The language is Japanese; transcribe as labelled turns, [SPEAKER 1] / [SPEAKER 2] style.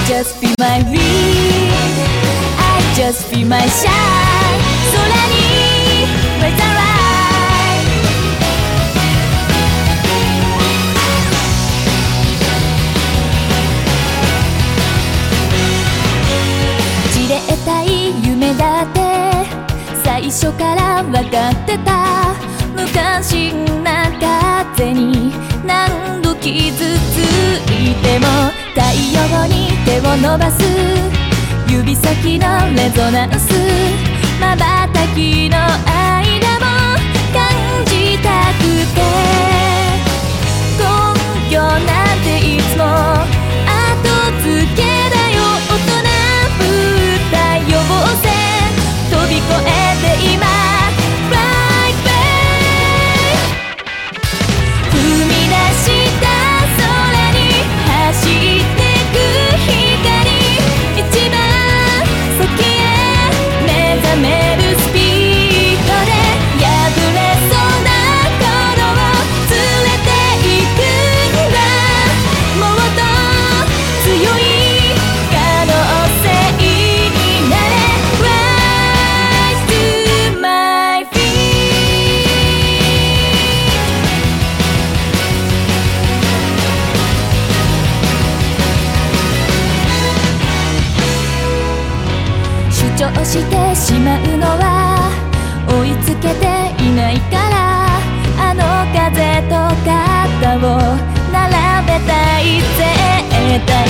[SPEAKER 1] just feel my dream, I just feel my shine 空に Raise the light 散れたい夢だって最初から分かってた無関心な風に何度傷ついても太陽に手を伸ばす指先のレゾナンス瞬きの間も感じたくて根拠なんていつも後付けだよ大人ぶった予防線飛び越えて今 Right way 踏み出した空に走ってく光一番先へ目覚めるスピードで破れそうな頃を連れていくんだもっと強い可能性になれ Rise to my feet 主張してしまうのは追いつけていないからあの風と肩を並べたい絶対